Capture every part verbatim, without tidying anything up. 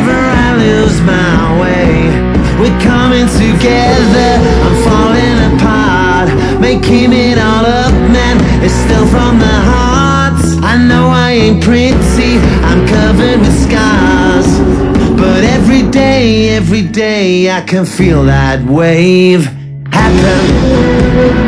whenever I lose my way. We're coming together, I'm falling apart, making it all up, man, it's still from the heart. I know I ain't pretty, I'm covered with scars, but every day, every day I can feel that wave happen.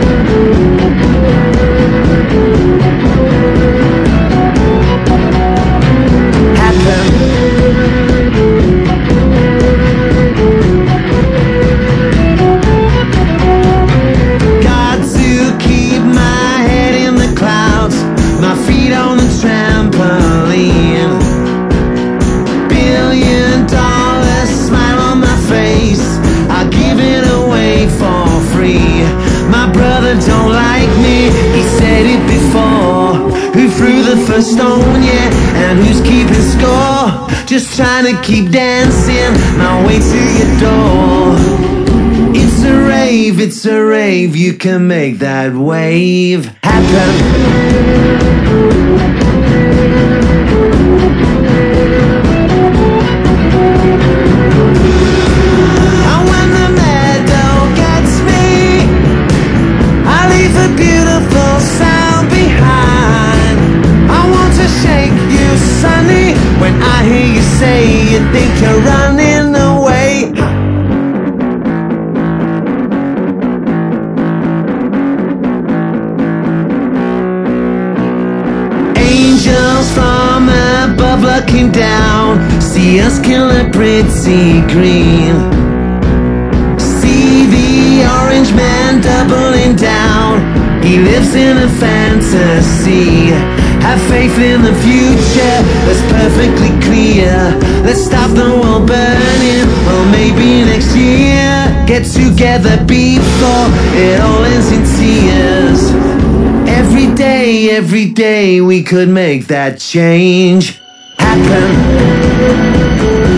Trampoline, billion dollar smile on my face, I'll give it away for free. My brother don't like me, he said it before. Who threw the first stone, yeah, and who's keeping score? Just trying to keep dancing my way to your door. It's a rave, it's a rave, you can make that wave happen. Beautiful sound behind. I want to shake you, Sonny, when I hear you say you think you're running away. Angels from above looking down, see us kill a pretty green. See the orange man doubling down, he lives in a fantasy. Have faith in the future, that's perfectly clear. Let's stop the world burning, well maybe next year. Get together before it all ends in tears. Every day, every day we could make that change happen.